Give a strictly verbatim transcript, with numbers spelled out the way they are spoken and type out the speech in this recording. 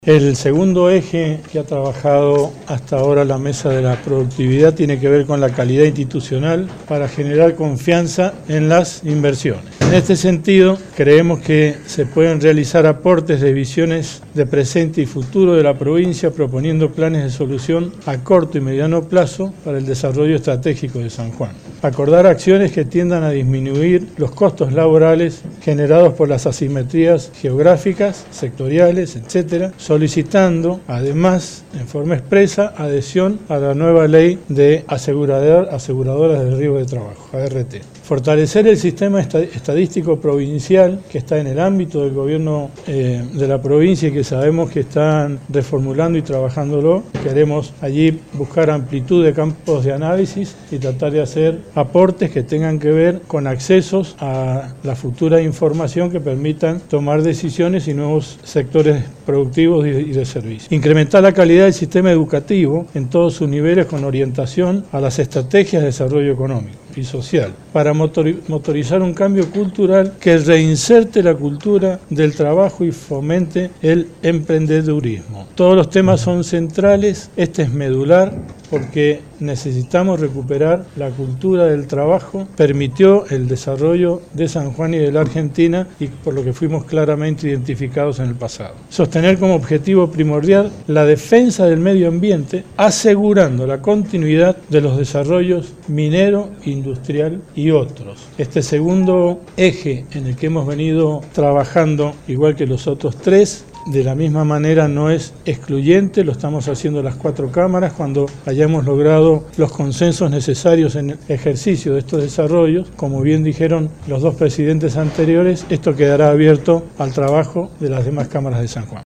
El segundo eje que ha trabajado hasta ahora la Mesa de la Productividad tiene que ver con la calidad institucional para generar confianza en las inversiones. En este sentido, creemos que se pueden realizar aportes de visiones de presente y futuro de la provincia, proponiendo planes de solución a corto y mediano plazo para el desarrollo estratégico de San Juan. Acordar acciones que tiendan a disminuir los costos laborales generados por las asimetrías geográficas, sectoriales, etcétera, solicitando, además, en forma expresa, adhesión a la nueva ley de asegurador, aseguradoras de riesgo de trabajo, A R T. Fortalecer el sistema estadístico provincial que está en el ámbito del gobierno eh, de la provincia y que sabemos que están reformulando y trabajándolo. Queremos allí buscar amplitud de campos de análisis y tratar de hacer aportes que tengan que ver con accesos a la futura información que permitan tomar decisiones y nuevos sectores productivos y de servicio. Incrementar la calidad del sistema educativo en todos sus niveles con orientación a las estrategias de desarrollo económico y social, para motorizar un cambio cultural que reinserte la cultura del trabajo y fomente el emprendedurismo. Todos los temas son centrales, este es medular porque necesitamos recuperar la cultura del trabajo, permitió el desarrollo de San Juan y de la Argentina y por lo que fuimos claramente identificados en el pasado. Sostener como objetivo primordial la defensa del medio ambiente, asegurando la continuidad de los desarrollos minero, industrial y otros. Este segundo eje en el que hemos venido trabajando, igual que los otros tres, de la misma manera no es excluyente, lo estamos haciendo las cuatro cámaras cuando hayamos logrado los consensos necesarios en el ejercicio de estos desarrollos. Como bien dijeron los dos presidentes anteriores, esto quedará abierto al trabajo de las demás cámaras de San Juan.